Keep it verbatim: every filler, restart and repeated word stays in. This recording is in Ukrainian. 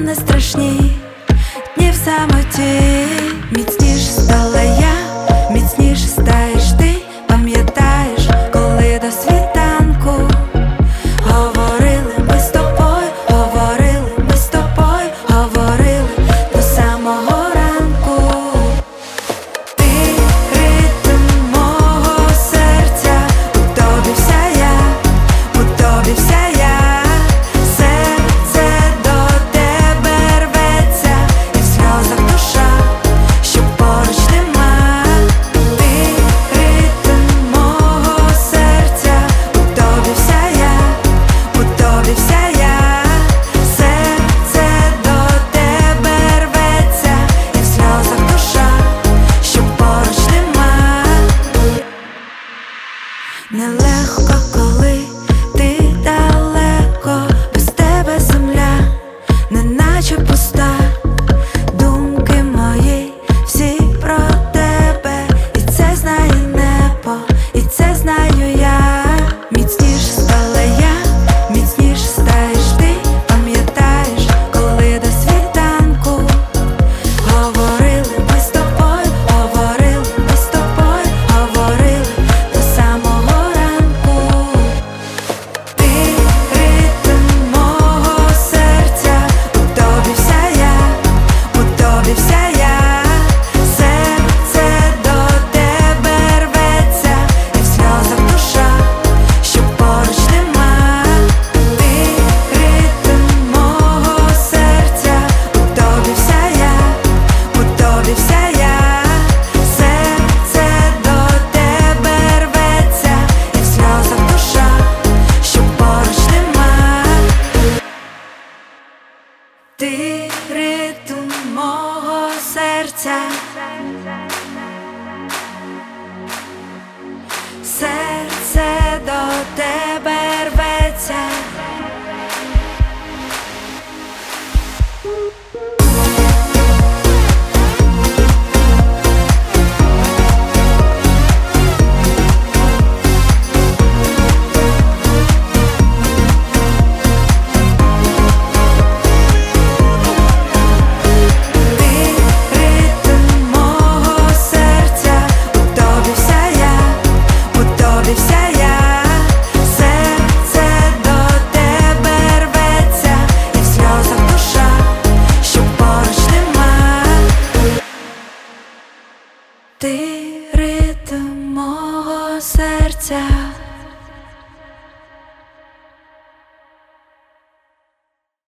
нам не страшні дні в самоті. Міцніш стала я, міцніш стаєш ти. Пам'ятаєш, коли до світанку говорили ми з тобою, говорили ми з тобою, говорили до самого ранку. Ти ритм мого серця, у тобі вся я, у тобі вся я. Серце до тебе рветься, і в сльозах душа, що поруч нема. Ти ритм мого серця, у тобі вся я, у тобі вся я. Серце до тебе рветься, і в сльозах душа, що поруч нема. Нелегко, коли ти далеко, без тебе земля неначе пуста. Думки мої всі про тебе, і це знає небо, і це знаю я. Міцніш стала я, міцніш стаєш ти. Пам'ятаєш, коли до світанку говорили ми з тобою, говорили ми з тобою, говорили до самого ранку. Ти ритм мого серця, у тобі вся я, у тобі вся я. Серце до тебе рветься, і в сльозах душа, що поруч нема. Ти ритм мого серця, у тобі вся я, у тобі вся я. Серце до тебе рветься, і в сльозах душа, що поруч нема. Ти ритм мого серця, серце до тебе рветься. Ти ритм мого серця, у тобі вся я, у тобі вся я. Серце до тебе рветься, і в сльозах душа, що поруч нема. Ти ритм мого серця.